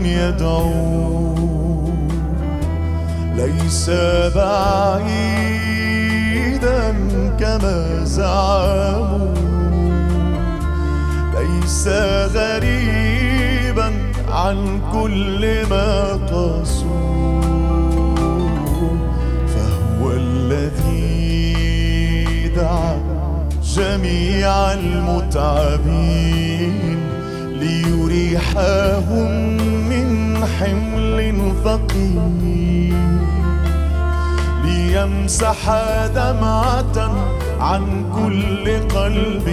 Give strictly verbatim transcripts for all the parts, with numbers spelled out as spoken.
لمن يدعو، ليس بعيدا كما زعموا، ليس غريبا عن كل ما قاسوا، فهو الذي دعا جميع المتعبين ليريحهم من حمل ثقيل، ليمسح دمعة عن كل قلب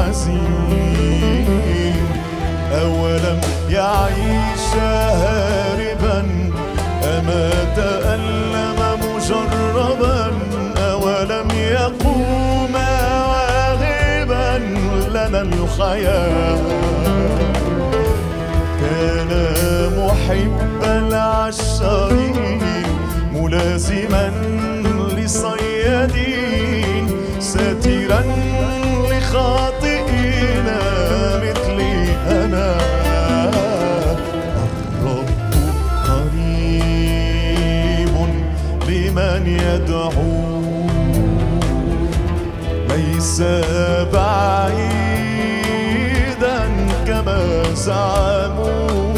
حزين. أولم يعيش هاربا أما تألم مجربا، أولم يقوم واغبا لنا الحياة. كان محب العشارين ملازما لصيادين، ساترا لخاطئين مثلي أنا. الرب قريب لمن يدعو، ليس بعيدا كما زعموا،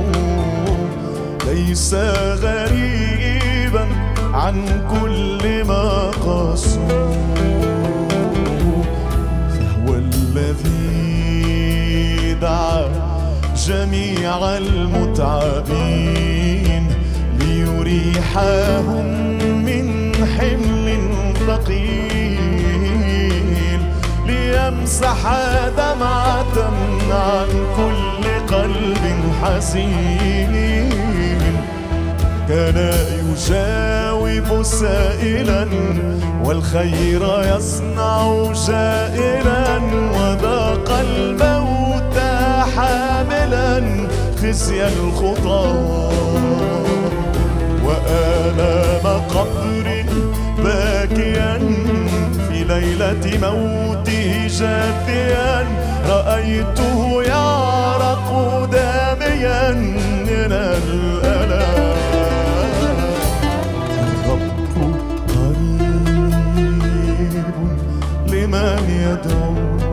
ليس غريبا عن كل ما قاسوا، فهو الذي دعا جميع المتعبين ليريحهم من حمل ثقيل، ليمسح دمعة عن كل قلب حزين. كان يجاوب سائلا والخير يصنع جائلا، وذاق الموت حاملا خزي الخطى، وآلام قبر باكيا في ليلة موته جاثيا، رأيته يعرق داميا من الألم. الرب قريب لمن يدعو،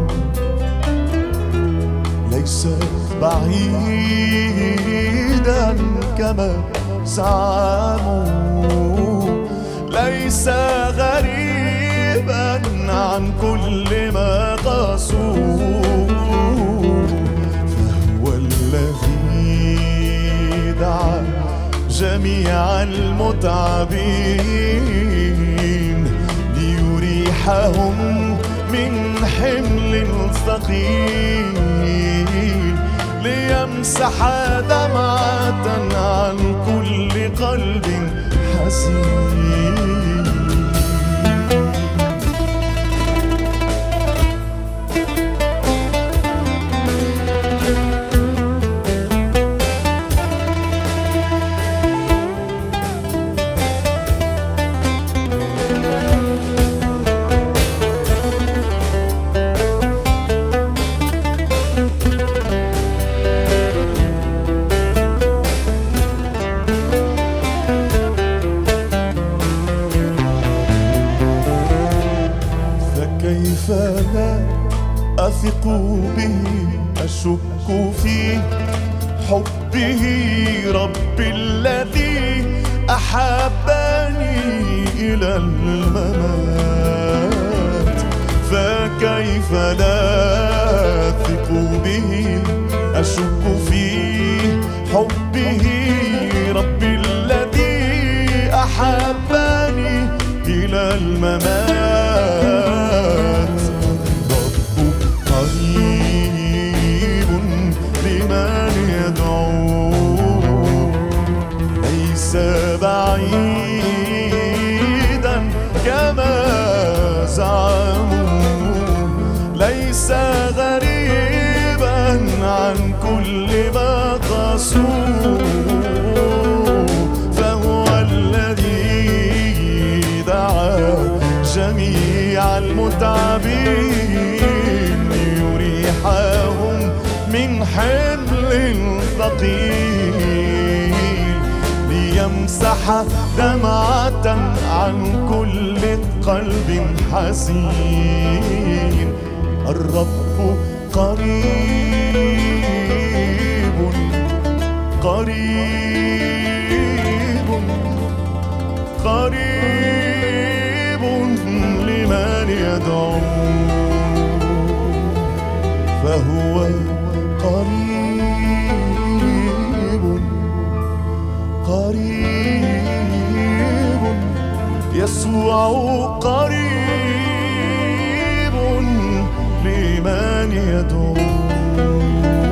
ليس بعيدا كما زعموا، ليس غريبا عن كل ما قاسوا، فهو الذي دعا جميع المتعبين ليريحهم من حمل ثقيل، ليمسح دمعة عن كل قلب حزين. كيف لا أثق به، أشك في حبه ربي الذي أحبني إلى الممات. فكيف لا أثق به، أشك في حبه ربي الذي أحبني إلى الممات. قريب لمن يدعو، ليس بعيدا كما زعموا، ليس غريبا عن كل ما قاسوا، فهو الذي دعا جميع المتعبين ليريحهم من حمل ثقيل، يمسح دمعة عن كل قلب حزين. الرب قريب قريب قريب لمن يدعو، فهو قريب قريب. يسوع قريب لمن يدعو.